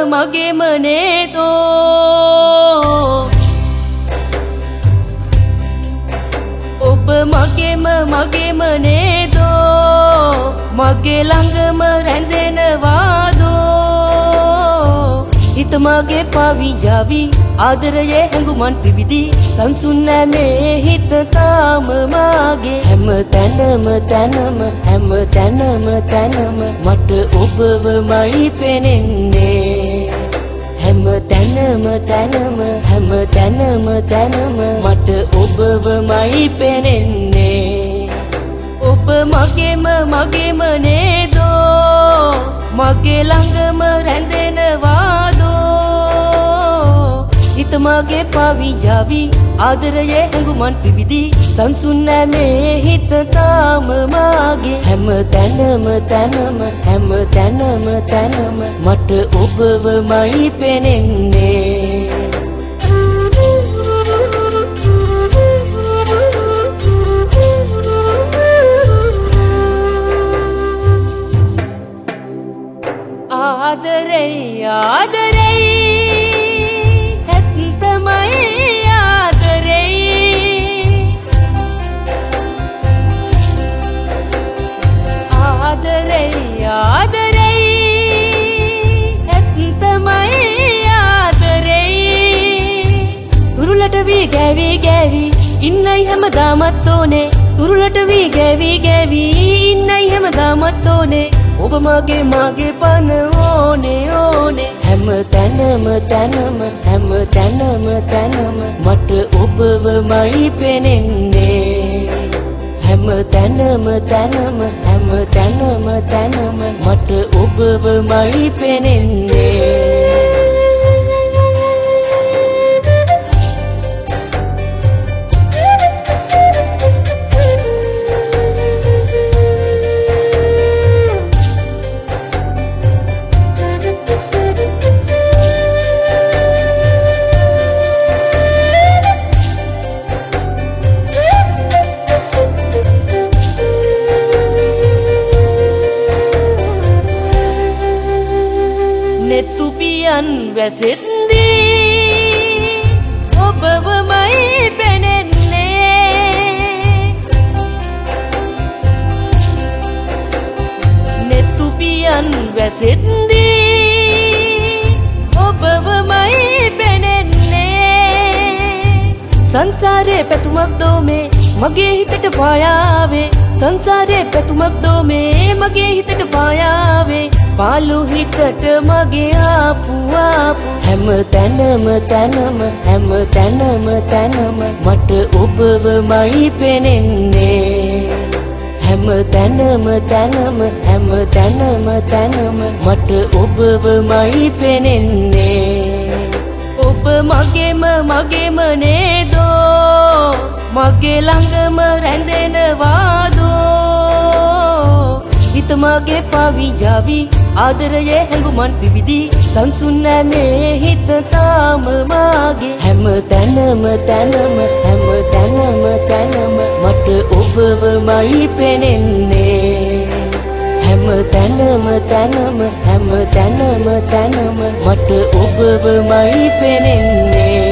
මගේම නේදෝ ඔබ මගේම නේදෝ මගේ ළඟම රැඳෙනවාදෝ හිත මගේ පවි ජවි ආදරයේ හැඟුමන් පිබිදි සංසුන් නැමේ හිත තාම මාගේ හැම තැනම මට ඔබවමයි පෙනෙන්නේ හැම තැනම මට ඔබවමයි පෙනෙන්නේ ඔබ මගේම නේදෝ මගේ ළඟම රැඳෙනවාදෝ හිත මගේ පවි ජවි ආදරයේ හැඟුමන් පිබිදි සංසුන් නැමේ හිත තාම මාගේ හැම තැනම මට ඔබවමයි පෙනෙන්නේ ආදරේ ඇත්තමයි ආදරේ ඇත්තමයි ආදරේ තුරුලට වී ගැවි ඉන්නයි හැමදාමත් ඕනේ තුරුලට වී ගැවි ඉන්නයි හැමදාමත් ඕනේ ඔබ මගේ පන ඕනේ හැම තැනම මට ඔබවමයි පෙනෙන්නේ හැම තැනම මට ඔබවමයි පෙනෙන්නේ නෙතුපියන් වැසෙද්දී ඔබවමයි පෙනෙන්නේ නෙතුපියන් වැසෙද්දී ඔබවමයි පෙනෙන්නේ සංසාරේ පැතුමක් දෝමේ මගේ හිතට පායාවේ සංසාරේ පැතුමක් දෝමේ මගේ හිතට පායාවේ පාළු හිතට මගේ ආපු හැම තැනම මට ඔබවමයි පෙනෙන්නේ හැම තැනම මට ඔබවමයි පෙනෙන්නේ ඔබ මගේම නේදෝ මගේ ළඟම රැඳෙනවාදෝ හිත මගේ පවි ජවි ආදරයේ හැඟුමන් පිබිදි සංසුන් නැමේ හිත තාම මාගේ හැම තැනම මට ඔබවමයි පෙනෙන්නේ හැම තැනම මට ඔබවමයි පෙනෙන්නේ